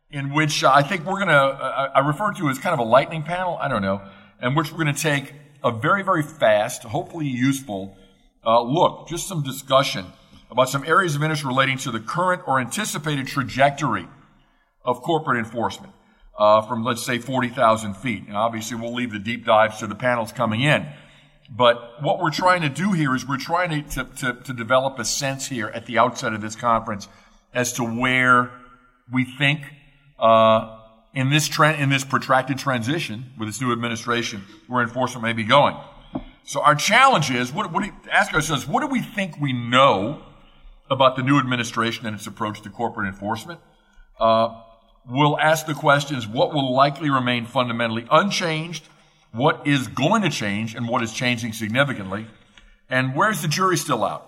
in which I think we're going to, I refer to as kind of a lightning panel, I don't know, in which we're going to take a very, very fast, hopefully useful look, just some discussion about some areas of interest relating to the current or anticipated trajectory of corporate enforcement from, let's say, 40,000 feet. And obviously, we'll leave the deep dives to the panels coming in. But what we're trying to do here is we're trying to develop a sense here at the outset of this conference as to where we think in this protracted transition with this new administration, where enforcement may be going. So our challenge is, ask ourselves, what do we think we know about the new administration and its approach to corporate enforcement? We'll ask the questions, what will likely remain fundamentally unchanged, what is going to change, and what is changing significantly, and where's the jury still out?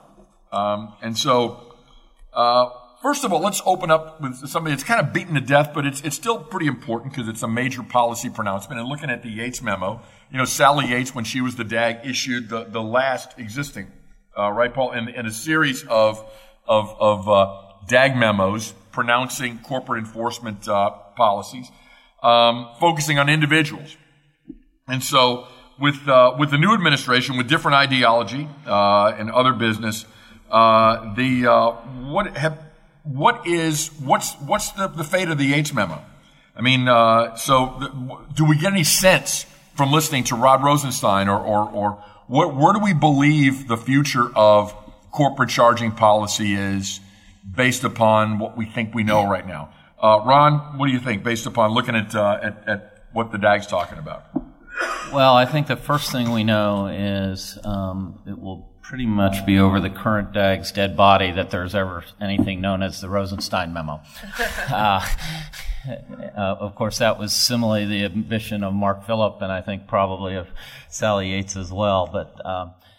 First of all, let's open up with something that's kind of beaten to death, but it's still pretty important because it's a major policy pronouncement. And looking at the Yates memo, Sally Yates, when she was the DAG, issued the last existing, right, Paul, in a series of DAG memos pronouncing corporate enforcement policies, focusing on individuals. And so with the new administration, with different ideology and other business, what's the fate of the Yates memo? I mean, do we get any sense from listening to Rod Rosenstein or where do we believe the future of corporate charging policy is based upon what we think we know right now? Ron, what do you think based upon looking at what the DAG's talking about? Well, I think the first thing we know is it will pretty much be over the current DAG's dead body that there's ever anything known as the Rosenstein memo. Of course, that was similarly the ambition of Mark Phillip and I think probably of Sally Yates as well. But